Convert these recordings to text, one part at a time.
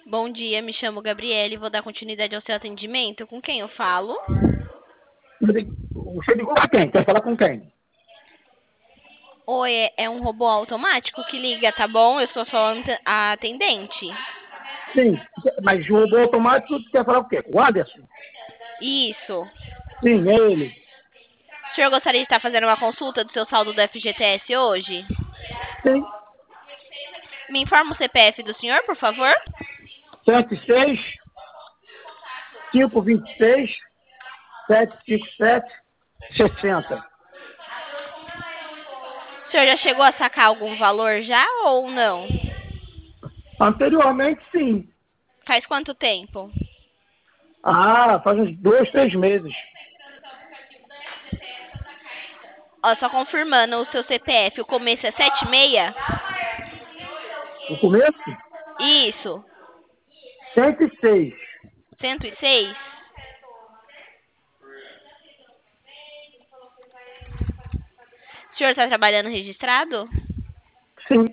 Bom dia, me chamo Gabriele, vou dar continuidade ao seu atendimento. Com quem eu falo? Você ligou pra quem? Quer falar com quem? Oi, é um robô automático que liga, tá bom? Eu sou sua a atendente. Sim, mas o robô automático quer falar com quem? O Anderson? Isso. Sim, é ele. O senhor gostaria de estar fazendo uma consulta do seu saldo do FGTS hoje? Sim, Me informa o CPF do senhor, por favor? 106, 526, 757, 60. O senhor já chegou a sacar algum valor já ou não? Anteriormente, sim. Faz quanto tempo? Faz uns 2, 3 meses. Ó, só confirmando o seu CPF, o começo é 76? O começo? Isso. 106. 106? O senhor está trabalhando registrado? Sim.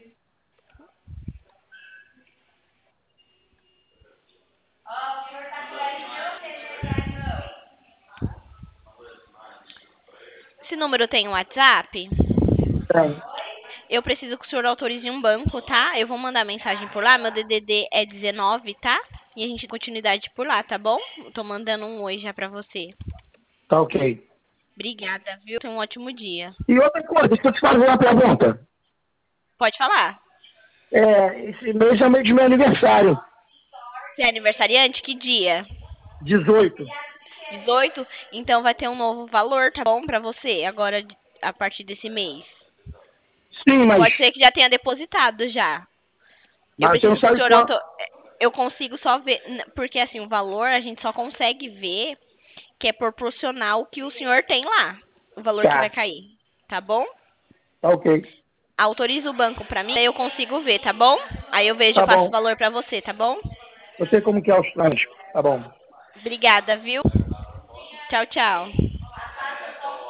Esse número tem um WhatsApp? Tem. Eu preciso que o senhor autorize um banco, tá? Eu vou mandar mensagem por lá. Meu DDD é 19, tá? E a gente tem continuidade por lá, tá bom? Eu tô mandando um oi já pra você. Tá ok. Obrigada, viu? Tenha um ótimo dia. E outra coisa, deixa eu te fazer uma pergunta. Pode falar. Esse mês é o mês de meu aniversário. Você é aniversariante? Que dia? 18. 18? Então vai ter um novo valor, tá bom? Pra você, agora a partir desse mês. Sim, mas, Pode ser que já tenha depositado já. Eu mas você não preciso que o sabe senhor quanto. Eu consigo só ver, porque assim, o valor a gente só consegue ver que é proporcional ao que o senhor tem lá, o valor que vai Tá, cair, tá bom? tá ok. Autoriza o banco pra mim, aí eu consigo ver, tá bom? Aí eu vejo, eu Tá passo o bom. valor pra você, tá bom? Eu sei como que é os trânsito. Tá bom. Obrigada, viu? Tchau, tchau.